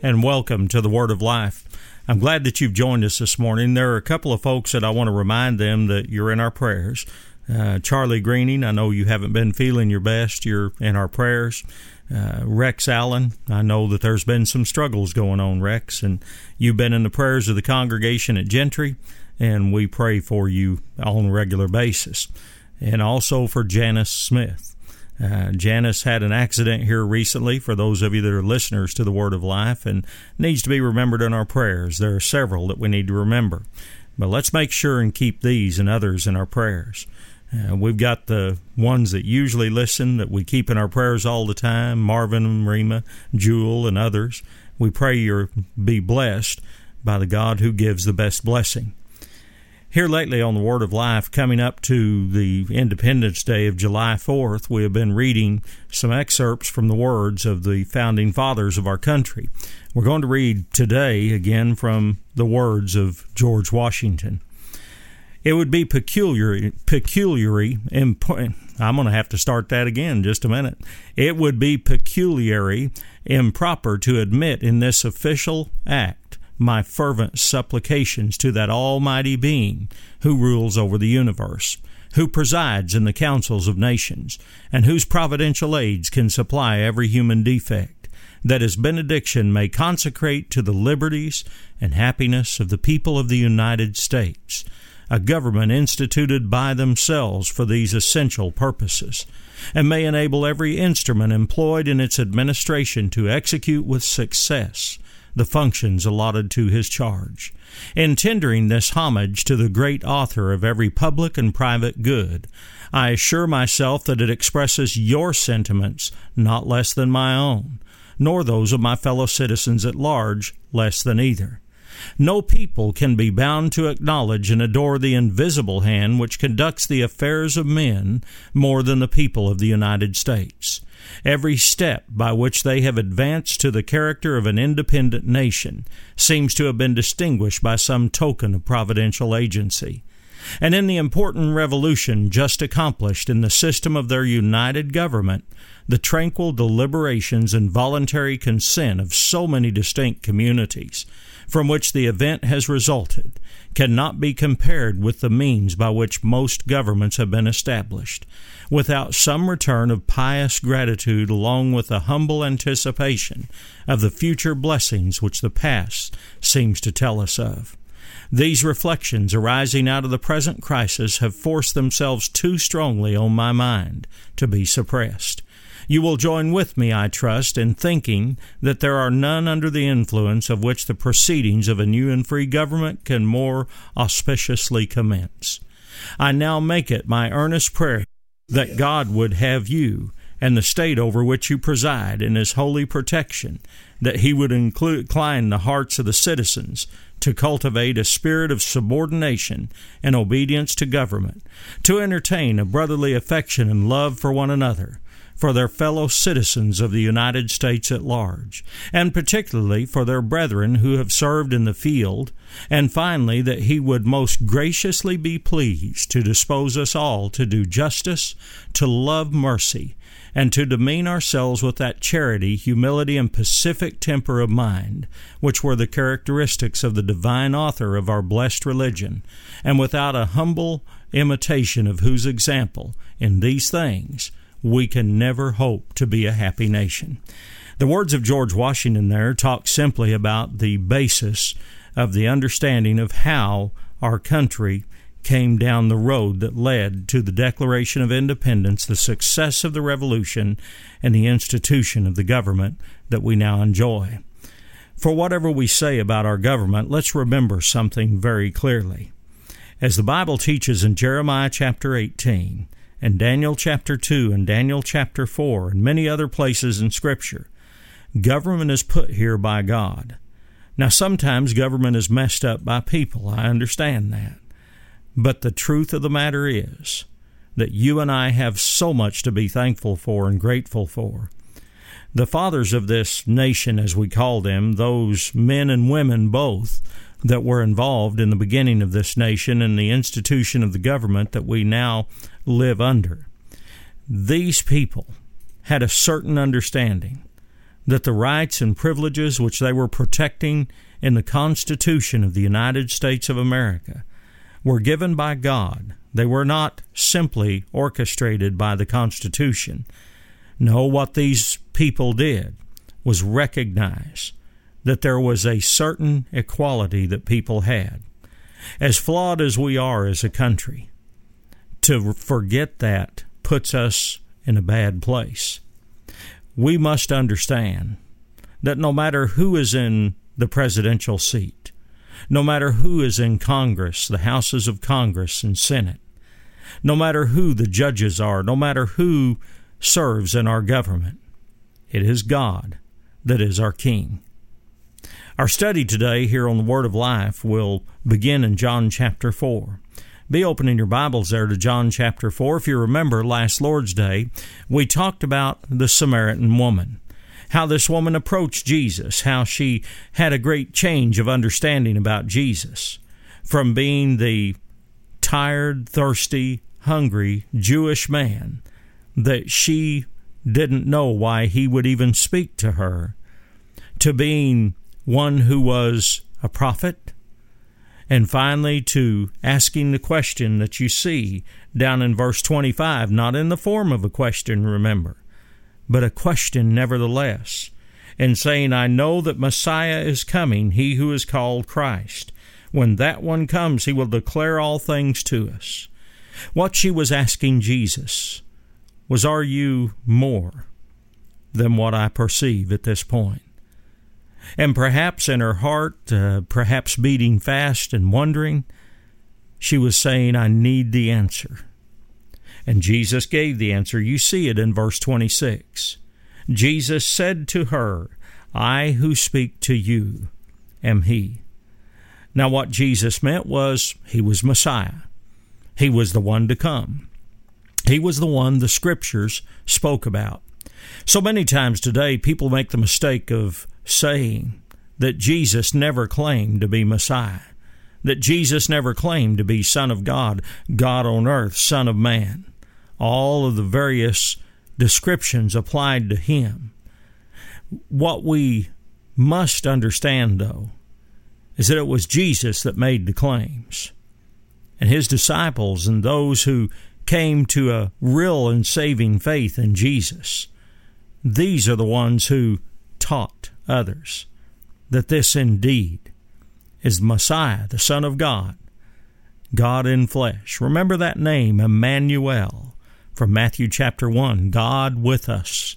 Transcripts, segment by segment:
and welcome to the Word of Life. I'm glad that you've joined us this morning. There are a couple of folks that I want to remind them that you're in our prayers. Charlie Greening, I know you haven't been feeling your best. You're in our prayers. Rex Allen, I know that there's been some struggles going on, Rex, and you've been in the prayers of the congregation at Gentry, and we pray for you on a regular basis. And also for Janice Smith. Janice had an accident here recently, for those of you that are listeners to the Word of Life, and needs to be remembered in our prayers. There are several that we need to remember. But let's make sure and keep these and others in our prayers. We've got the ones that usually listen that we keep in our prayers all the time, Marvin and Rima, Jewel, and others. We pray you'll be blessed by the God who gives the best blessing. Here lately on the Word of Life, coming up to the Independence Day of July 4th, we have been reading some excerpts from the words of the founding fathers of our country. We're going to read today again from the words of George Washington. It would be peculiarly important. I'm going to have to start that again in just a minute. It would be peculiarly improper to admit in this official act my fervent supplications to that Almighty Being who rules over the universe, who presides in the councils of nations, and whose providential aids can supply every human defect, that His benediction may consecrate to the liberties and happiness of the people of the United States a government instituted by themselves for these essential purposes, and may enable every instrument employed in its administration to execute with success the functions allotted to His charge. In tendering this homage to the great author of every public and private good, I assure myself that it expresses your sentiments not less than my own, nor those of my fellow citizens at large less than either. No people can be bound to acknowledge and adore the invisible hand which conducts the affairs of men more than the people of the United States. Every step by which they have advanced to the character of an independent nation seems to have been distinguished by some token of providential agency. And in the important revolution just accomplished in the system of their united government, the tranquil deliberations and voluntary consent of so many distinct communities, from which the event has resulted, cannot be compared with the means by which most governments have been established, without some return of pious gratitude along with a humble anticipation of the future blessings which the past seems to tell us of. These reflections arising out of the present crisis have forced themselves too strongly on my mind to be suppressed. You will join with me, I trust, in thinking that there are none under the influence of which the proceedings of a new and free government can more auspiciously commence. I now make it my earnest prayer that God would have you and the state over which you preside in His holy protection, that He would incline the hearts of the citizens to cultivate a spirit of subordination and obedience to government, to entertain a brotherly affection and love for one another, for their fellow citizens of the United States at large, and particularly for their brethren who have served in the field, and finally that He would most graciously be pleased to dispose us all to do justice, to love mercy, and to demean ourselves with that charity, humility, and pacific temper of mind, which were the characteristics of the divine author of our blessed religion, and without a humble imitation of whose example in these things we can never hope to be a happy nation. The words of George Washington there talk simply about the basis of the understanding of how our country came down the road that led to the Declaration of Independence, the success of the Revolution, and the institution of the government that we now enjoy. For whatever we say about our government, let's remember something very clearly. As the Bible teaches in Jeremiah chapter 18, and Daniel chapter 2, and Daniel chapter 4, and many other places in Scripture, government is put here by God. Now, sometimes government is messed up by people. I understand that. But the truth of the matter is that you and I have so much to be thankful for and grateful for. The fathers of this nation, as we call them, those men and women both that were involved in the beginning of this nation and the institution of the government that we now live under, these people had a certain understanding that the rights and privileges which they were protecting in the Constitution of the United States of America were given by God. They were not simply orchestrated by the Constitution. No, what these people did was recognize that there was a certain equality that people had. As flawed as we are as a country, to forget that puts us in a bad place. We must understand that no matter who is in the presidential seat, no matter who is in Congress, the houses of Congress and Senate, no matter who the judges are, no matter who serves in our government, it is God that is our King. Our study today here on the Word of Life will begin in John chapter 4. Be opening your Bibles there to John chapter 4. If you remember, last Lord's Day, we talked about the Samaritan woman, how this woman approached Jesus, how she had a great change of understanding about Jesus, from being the tired, thirsty, hungry Jewish man that she didn't know why he would even speak to her, to being one who was a prophet, and finally to asking the question that you see down in verse 25, not in the form of a question, remember, but a question nevertheless, and saying, I know that Messiah is coming, he who is called Christ. When that one comes, he will declare all things to us. What she was asking Jesus was, are you more than what I perceive at this point? And perhaps in her heart, perhaps beating fast and wondering, she was saying, I need the answer. And Jesus gave the answer. You see it in verse 26. Jesus said to her, I who speak to you am he. Now what Jesus meant was he was Messiah. He was the one to come. He was the one the Scriptures spoke about. So many times today, people make the mistake of saying that Jesus never claimed to be Messiah, that Jesus never claimed to be Son of God, God on earth, Son of Man. All of the various descriptions applied to him. What we must understand, though, is that it was Jesus that made the claims. And his disciples and those who came to a real and saving faith in Jesus, these are the ones who taught others that this indeed is the Messiah, the Son of God, God in flesh. Remember that name, Emmanuel, from Matthew chapter 1, God with us,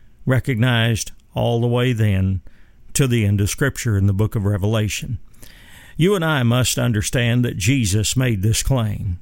recognized all the way then to the end of Scripture in the book of Revelation. You and I must understand that Jesus made this claim.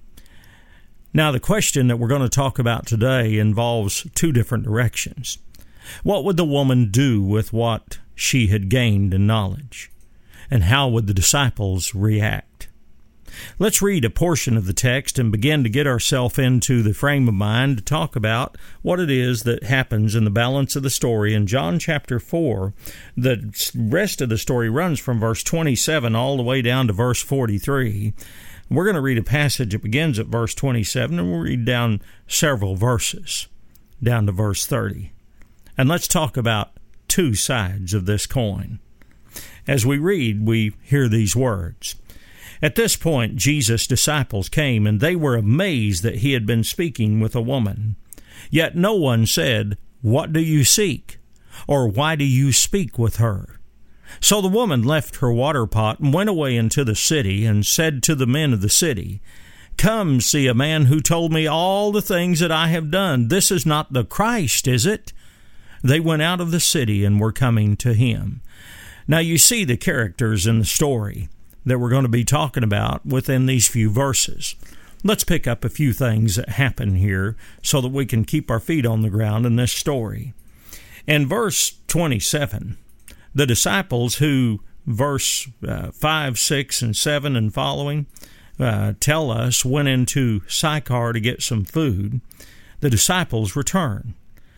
Now, the question that we're going to talk about today involves two different directions. What would the woman do with what she had gained in knowledge? And how would the disciples react? Let's read a portion of the text and begin to get ourselves into the frame of mind to talk about what it is that happens in the balance of the story. In John chapter 4, the rest of the story runs from verse 27 all the way down to verse 43. We're going to read a passage that begins at verse 27, and we'll read down several verses, down to verse 30. And let's talk about two sides of this coin. As we read, we hear these words. At this point, Jesus' disciples came, and they were amazed that he had been speaking with a woman. Yet no one said, What do you seek? Or why do you speak with her? So the woman left her water pot and went away into the city and said to the men of the city, Come see a man who told me all the things that I have done. This is not the Christ, is it? They went out of the city and were coming to him. Now you see the characters in the story that we're going to be talking about within these few verses. Let's pick up a few things that happen here so that we can keep our feet on the ground in this story. In verse 27, the disciples who, verse 5, 6, and 7 and following, tell us went into Sychar to get some food. The disciples return.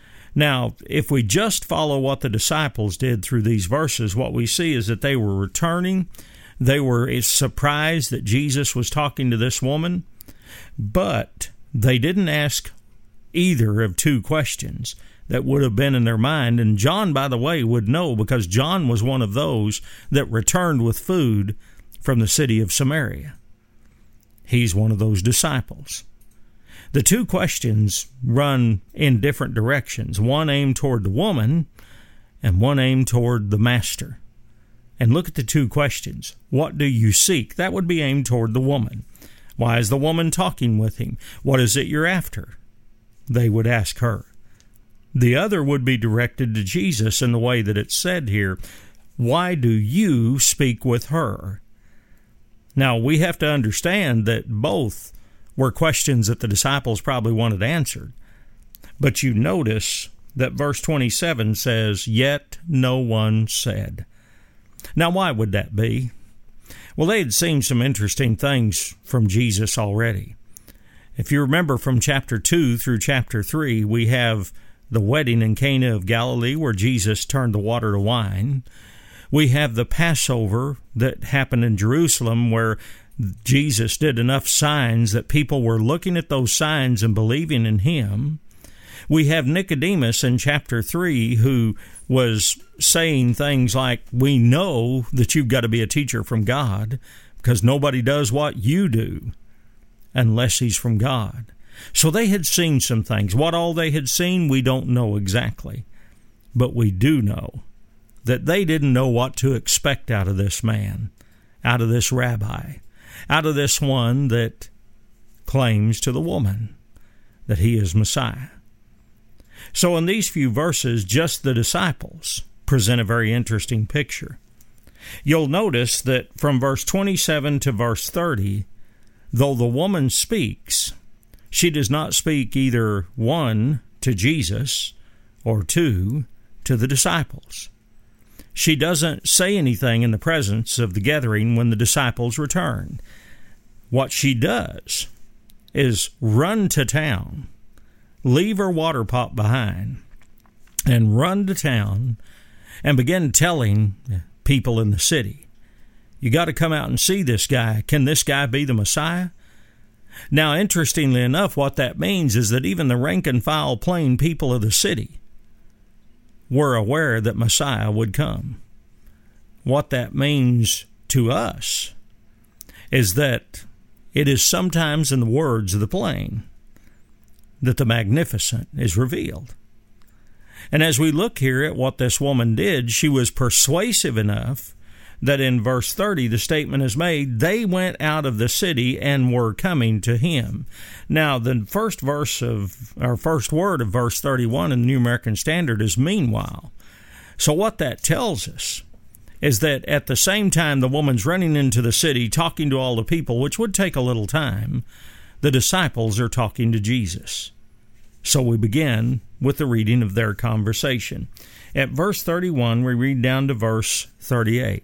Now, if we just follow what the disciples did through these verses, what we see is that they were returning. They were surprised that Jesus was talking to this woman, but they didn't ask either of two questions. that would have been in their mind. And John, by the way, would know, because John was one of those that returned with food from the city of Samaria. He's one of those disciples. The two questions run in different directions, one aimed toward the woman and one aimed toward the master. And look at the two questions. What do you seek? That would be aimed toward the woman. Why is the woman talking with him? What is it you're after? They would ask her. The other would be directed to Jesus in the way that it's said here. Why do you speak with her? Now, we have to understand that both were questions that the disciples probably wanted answered. But you notice that verse 27 says, yet no one said. Now, why would that be? Well, they had seen some interesting things from Jesus already. If you remember from chapter 2 through chapter 3, we have the wedding in Cana of Galilee where Jesus turned the water to wine. We have the Passover that happened in Jerusalem where Jesus did enough signs that people were looking at those signs and believing in him. We have Nicodemus in chapter 3 who was saying things like, we know that you've got to be a teacher from God because nobody does what you do unless he's from God. So they had seen some things. What all they had seen, we don't know exactly. But we do know that they didn't know what to expect out of this man, out of this rabbi, out of this one that claims to the woman that he is Messiah. So in these few verses, just the disciples present a very interesting picture. You'll notice that from verse 27 to verse 30, though the woman speaks, she does not speak either one, to Jesus, or two, to the disciples. She doesn't say anything in the presence of the gathering when the disciples return. What she does is run to town, leave her water pot behind, and run to town and begin telling people in the city, you got to come out and see this guy. Can this guy be the Messiah? Now, interestingly enough, what that means is that even the rank and file plain people of the city were aware that Messiah would come. What that means to us is that it is sometimes in the words of the plain that the magnificent is revealed. And as we look here at what this woman did, she was persuasive enough that in verse 30 the statement is made, they went out of the city and were coming to him. Now, the first word of verse 31 in the New American Standard is meanwhile. So what that tells us is that at the same time the woman's running into the city talking to all the people, which would take a little time, the disciples are talking to Jesus. So we begin with the reading of their conversation. At verse 31, we read down to verse 38.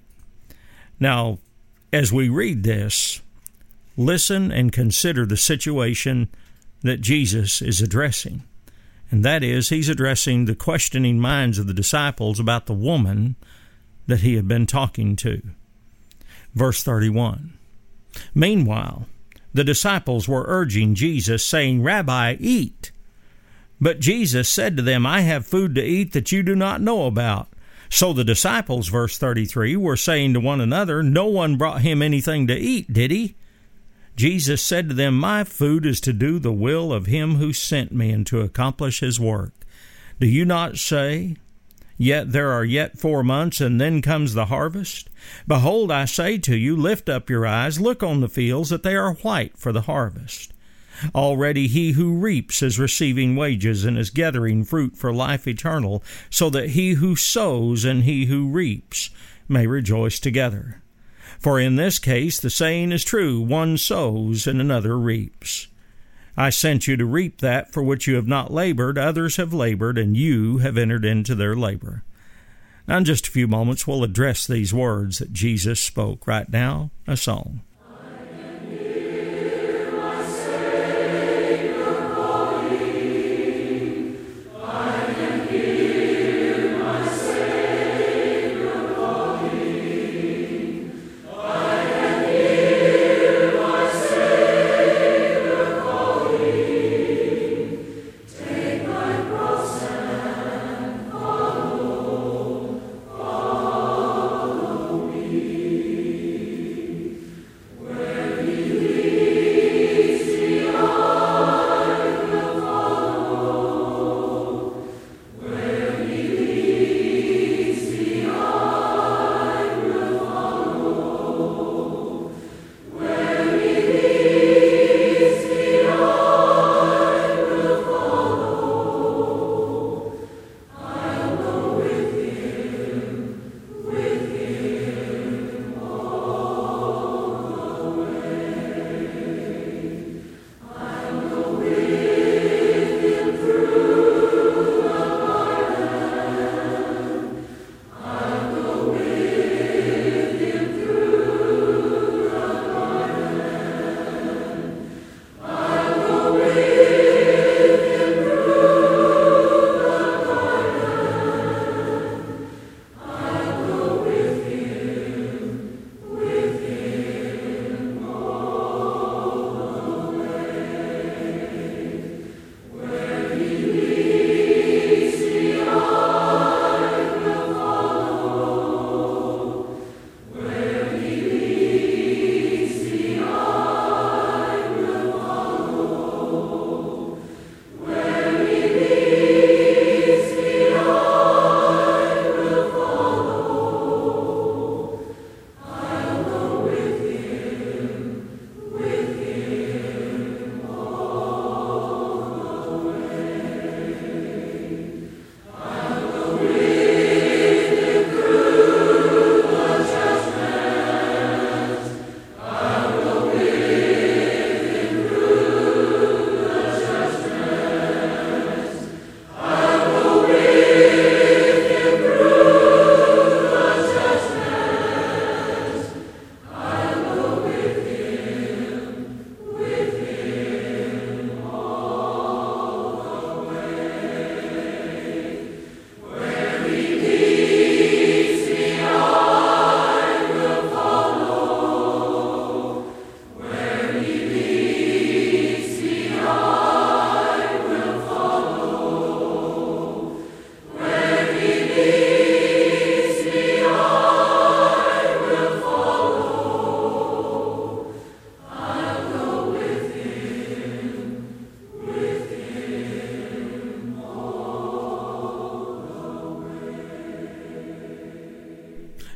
Now, as we read this, listen and consider the situation that Jesus is addressing. And that is, he's addressing the questioning minds of the disciples about the woman that he had been talking to. Verse 31. Meanwhile, the disciples were urging Jesus, saying, Rabbi, eat. But Jesus said to them, I have food to eat that you do not know about. So the disciples, verse 33, were saying to one another, no one brought him anything to eat, did he? Jesus said to them, my food is to do the will of him who sent me and to accomplish his work. Do you not say, yet there are yet 4 months, and then comes the harvest? Behold, I say to you, lift up your eyes, look on the fields, that they are white for the harvest. Already he who reaps is receiving wages and is gathering fruit for life eternal, so that he who sows and he who reaps may rejoice together. For in this case the saying is true, one sows and another reaps. I sent you to reap that for which you have not labored, others have labored, and you have entered into their labor. Now in just a few moments we'll address these words that Jesus spoke. Right now, a song.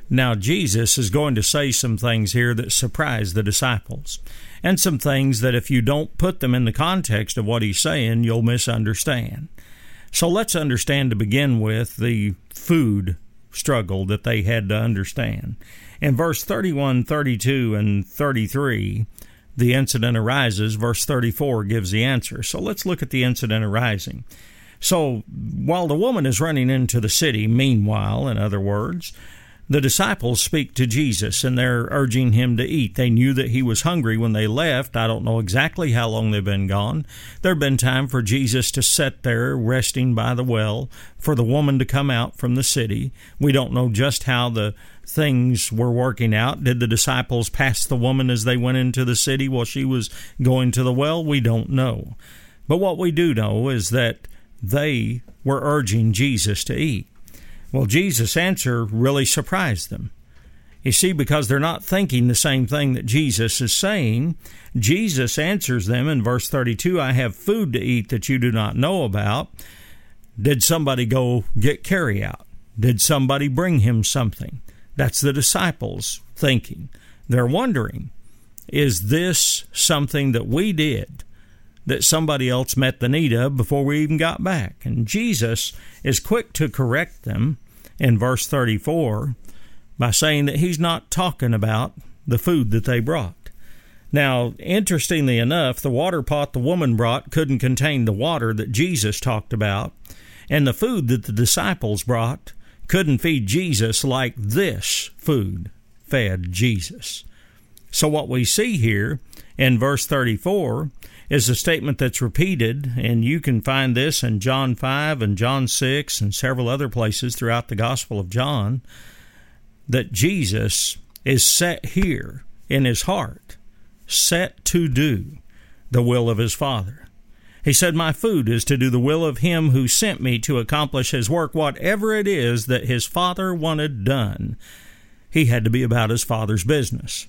Now, Jesus is going to say some things here that surprise the disciples, and some things that if you don't put them in the context of what he's saying, you'll misunderstand. So let's understand to begin with the food struggle that they had to understand. In verse 31, 32, and 33, the incident arises. Verse 34 gives the answer. So let's look at the incident arising. So while the woman is running into the city, meanwhile, in other words, the disciples speak to Jesus, and they're urging him to eat. They knew that he was hungry when they left. I don't know exactly how long they've been gone. There had been time for Jesus to sit there resting by the well, for the woman to come out from the city. We don't know just how the things were working out. Did the disciples pass the woman as they went into the city while she was going to the well? We don't know. But what we do know is that they were urging Jesus to eat. Well, Jesus' answer really surprised them. You see, because they're not thinking the same thing that Jesus is saying, Jesus answers them in verse 32, I have food to eat that you do not know about. Did somebody go get carry-out? Did somebody bring him something? That's the disciples thinking. They're wondering, is this something that we did that somebody else met the need of before we even got back? And Jesus is quick to correct them in verse 34 by saying that he's not talking about the food that they brought. Now, interestingly enough, the water pot the woman brought couldn't contain the water that Jesus talked about, and the food that the disciples brought couldn't feed Jesus like this food fed Jesus. So what we see here in verse 34 is a statement that's repeated, and you can find this in John 5 and John 6 and several other places throughout the Gospel of John, that Jesus is set here in his heart, set to do the will of his Father. He said, my food is to do the will of him who sent me to accomplish his work, whatever it is that his Father wanted done. He had to be about his Father's business.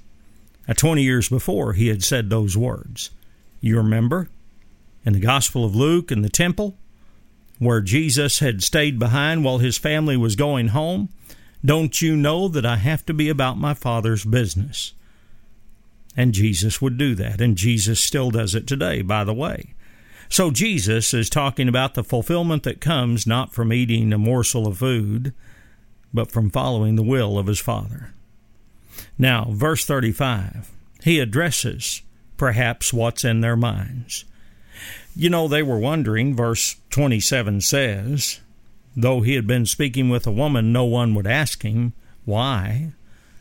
20 years before, he had said those words. You remember, in the Gospel of Luke in the temple, where Jesus had stayed behind while his family was going home, don't you know that I have to be about my Father's business? And Jesus would do that, and Jesus still does it today, by the way. So Jesus is talking about the fulfillment that comes not from eating a morsel of food, but from following the will of his Father. Now, verse 35, he addresses perhaps what's in their minds. You know, they were wondering, verse 27 says, though he had been speaking with a woman, no one would ask him why.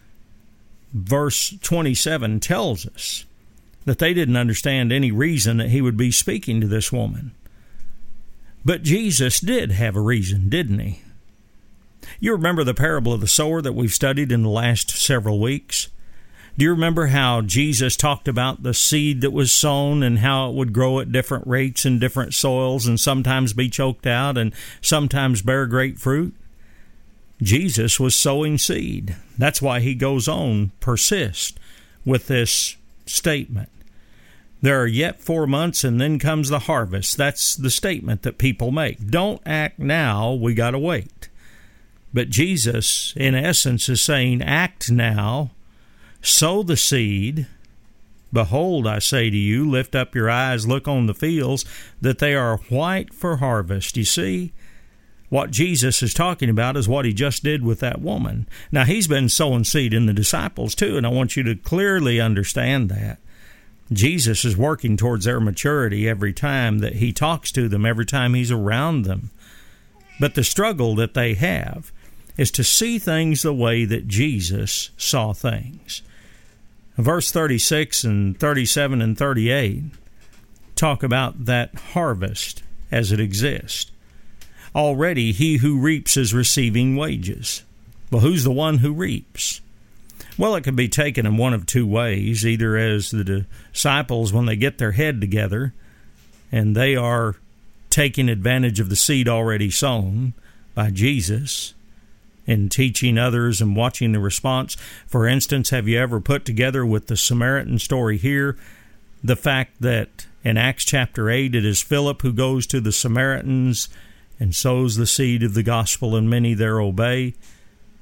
Verse 27 tells us that they didn't understand any reason that he would be speaking to this woman. But Jesus did have a reason, didn't he? You remember the parable of the sower that we've studied in the last several weeks? Do you remember how Jesus talked about the seed that was sown and how it would grow at different rates in different soils and sometimes be choked out and sometimes bear great fruit? Jesus was sowing seed. That's why he goes on, persist with this statement. There are yet 4 months and then comes the harvest. That's the statement that people make. Don't act now, we got to wait. But Jesus, in essence, is saying, act now, sow the seed. Behold, I say to you, lift up your eyes, look on the fields, that they are white for harvest. You see, what Jesus is talking about is what he just did with that woman. Now, he's been sowing seed in the disciples too, and I want you to clearly understand that. Jesus is working towards their maturity every time that he talks to them, every time he's around them. But the struggle that they have is to see things the way that Jesus saw things. Verse 36 and 37 and 38 talk about that harvest as it exists. Already he who reaps is receiving wages. Well, who's the one who reaps? Well, it can be taken in one of two ways, either as the disciples when they get their head together and they are taking advantage of the seed already sown by Jesus and teaching others and watching the response. For instance, have you ever put together with the Samaritan story here the fact that in Acts chapter 8 it is Philip who goes to the Samaritans and sows the seed of the gospel, and many there obey?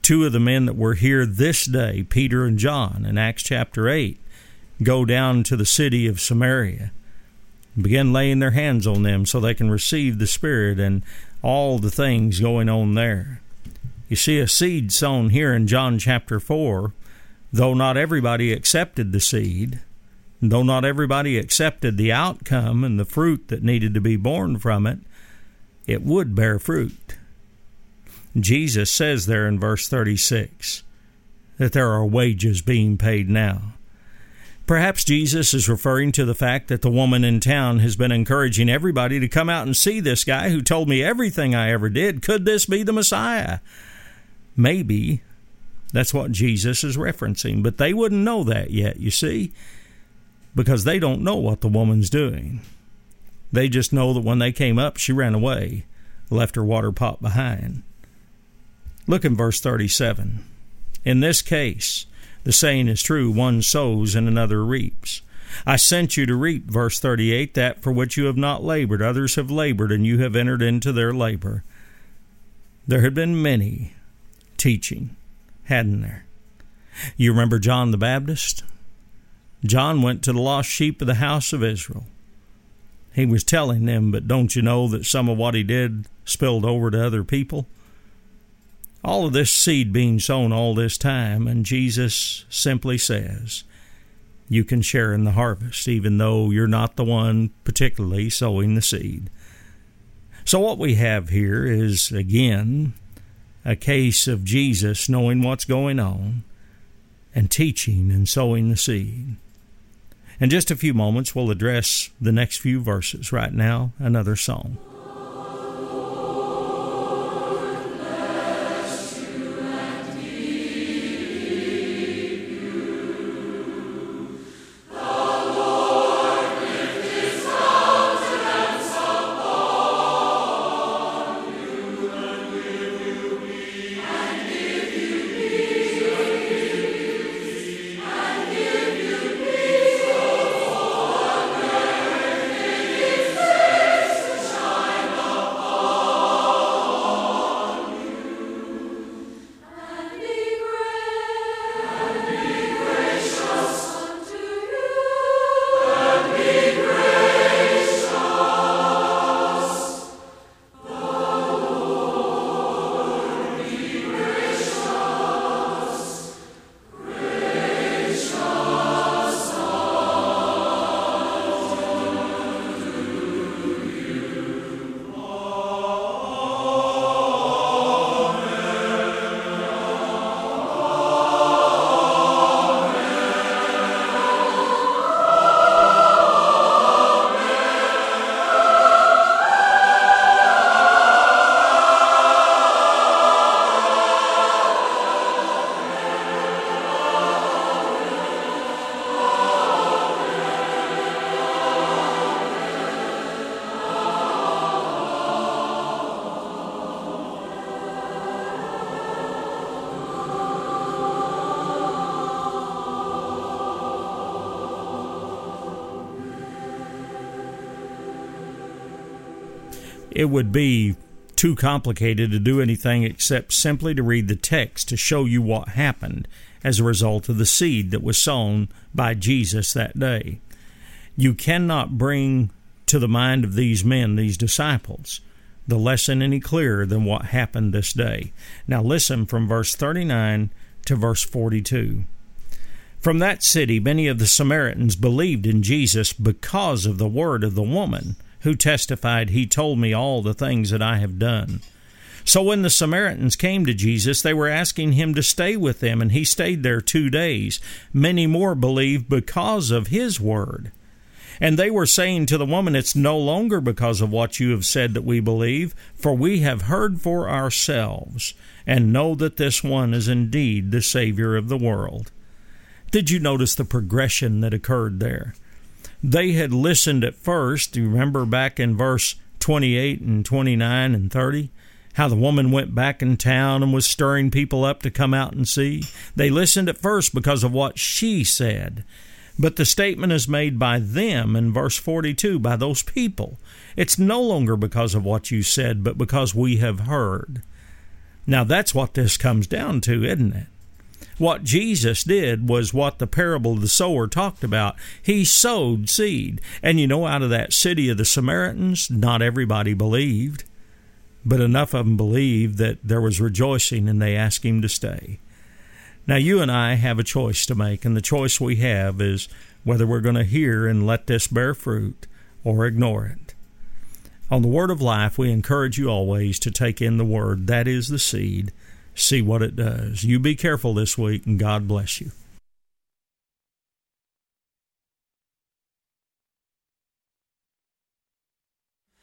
Two of the men that were here this day, Peter and John, in Acts chapter 8, go down to the city of Samaria and begin laying their hands on them so they can receive the Spirit and all the things going on there. You see a seed sown here in John chapter 4, though not everybody accepted the seed, though not everybody accepted the outcome and the fruit that needed to be born from it, it would bear fruit. Jesus says there in verse 36 that there are wages being paid now. Perhaps Jesus is referring to the fact that the woman in town has been encouraging everybody to come out and see this guy who told me everything I ever did. Could this be the Messiah? Maybe that's what Jesus is referencing, but they wouldn't know that yet, you see, because they don't know what the woman's doing. They just know that when they came up, she ran away, left her water pot behind. Look in verse 37. In this case, the saying is true, one sows and another reaps. I sent you to reap, verse 38, that for which you have not labored. Others have labored, and you have entered into their labor. There had been many teaching, hadn't there? You remember John the Baptist? John went to the lost sheep of the house of Israel. He was telling them, but don't you know that some of what he did spilled over to other people? All of this seed being sown all this time, and Jesus simply says, you can share in the harvest, even though you're not the one particularly sowing the seed. So what we have here is, again, a case of Jesus knowing what's going on and teaching and sowing the seed. In just a few moments, we'll address the next few verses. Right now, another song. It would be too complicated to do anything except simply to read the text to show you what happened as a result of the seed that was sown by Jesus that day. You cannot bring to the mind of these men, these disciples, the lesson any clearer than what happened this day. Now listen from verse 39 to verse 42. From that city, many of the Samaritans believed in Jesus because of the word of the woman, who testified, he told me all the things that I have done. So when the Samaritans came to Jesus, they were asking him to stay with them, and he stayed there 2 days. Many more believed because of his word. And they were saying to the woman, it's no longer because of what you have said that we believe, for we have heard for ourselves, and know that this one is indeed the Savior of the world. Did you notice the progression that occurred there? They had listened at first. Do you remember back in verse 28 and 29 and 30? How the woman went back in town and was stirring people up to come out and see. They listened at first because of what she said. But the statement is made by them in verse 42, by those people. It's no longer because of what you said, but because we have heard. Now that's what this comes down to, isn't it? What Jesus did was what the parable of the sower talked about. He sowed seed. And out of that city of the Samaritans, not everybody believed. But enough of them believed that there was rejoicing, and they asked him to stay. Now you and I have a choice to make, and the choice we have is whether we're going to hear and let this bear fruit or ignore it. On the Word of Life, we encourage you always to take in the Word. That is the seed. See what it does. You be careful this week, and God bless you.